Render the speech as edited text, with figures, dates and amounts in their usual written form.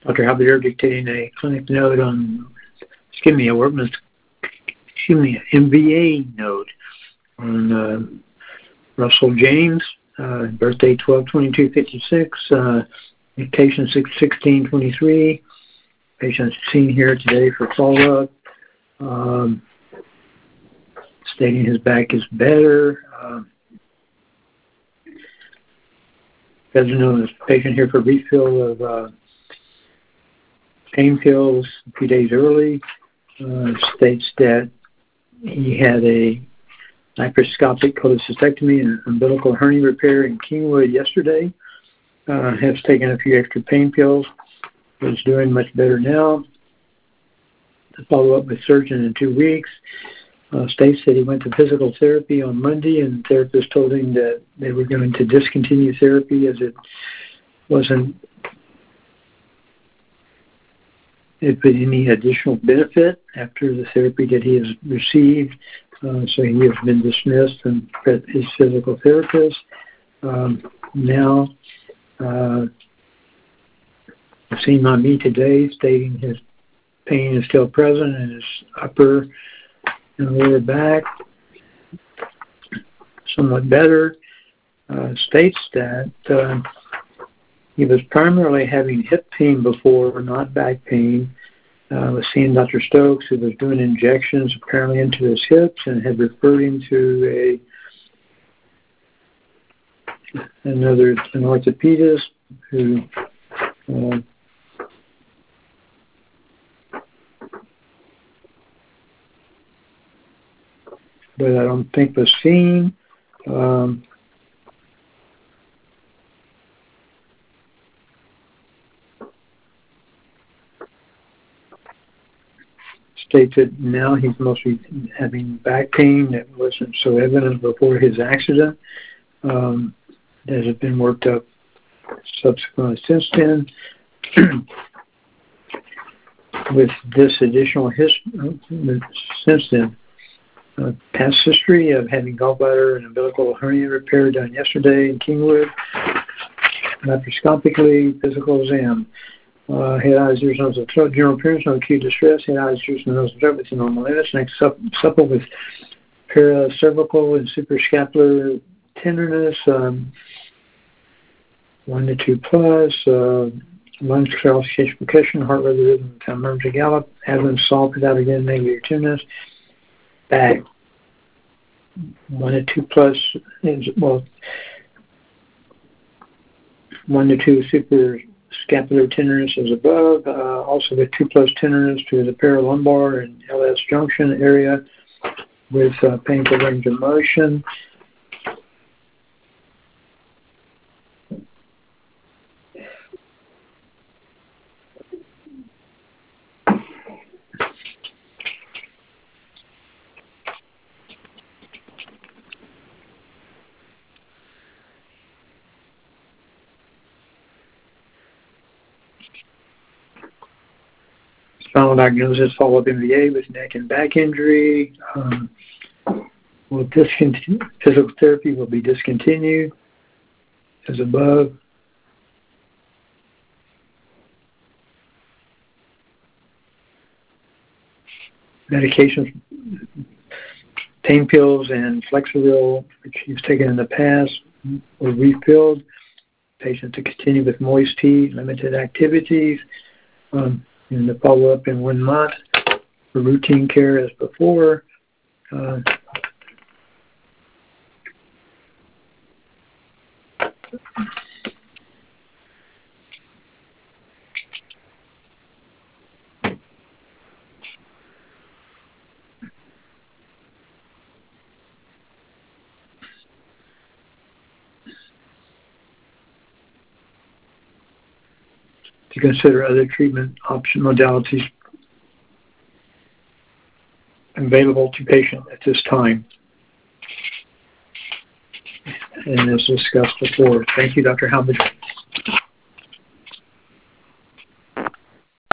Dr. Halbert dictating a clinic note on, a workman's, MVA note on Russell James, birthday 12/22/56, mutation 6/16/23. Patient seen here today for follow-up, stating his back is better. Doesn't know this patient here for refill of pain pills a few days early. States that he had a laparoscopic cholecystectomy and umbilical hernia repair in Kingwood yesterday. Has taken a few extra pain pills. Is doing much better now. To follow up with surgeon in 2 weeks. States that he went to physical therapy on Monday, and the therapist told him that they were going to discontinue therapy as it wasn't any additional benefit after the therapy that he has received. So he has been dismissed from his physical therapist. Now, seen on me today stating his pain is still present in his upper and lower back, somewhat better. States that he was primarily having hip pain before, not back pain. Was seeing Dr. Stokes, who was doing injections apparently into his hips and had referred him to an orthopedist who but I don't think was seen. States that now he's mostly having back pain that wasn't so evident before his accident. That has been worked up subsequently since then. With this additional since then. Past history of having gallbladder and umbilical hernia repair done yesterday in Kingwood. Laparoscopically, physical exam. Head, eyes, ears, nose, and throat. General appearance, no acute distress. Head, eyes, ears, nose, and throat within normal limits. Next, supple with paracervical and suprascapular tenderness. 1 to 2 plus. Lungs, calcification, percussion, heart rate, rhythm, emergency gallop. Abdomen soft without again negative tenderness. Back 1 to 2 plus, 1 to 2 suprascapular tenderness as above, also with 2 plus tenderness to the paralumbar and LS junction area with painful range of motion. Spinal diagnosis, follow-up MVA with neck and back injury. Physical therapy will be discontinued as above. Medications, pain pills and Flexeril, which he's taken in the past, were refilled. Patient to continue with moist tea, limited activities. In the follow-up in 1 month for routine care as before. To consider other treatment option modalities available to patient at this time. And as discussed before. Thank you, Dr. Halbert.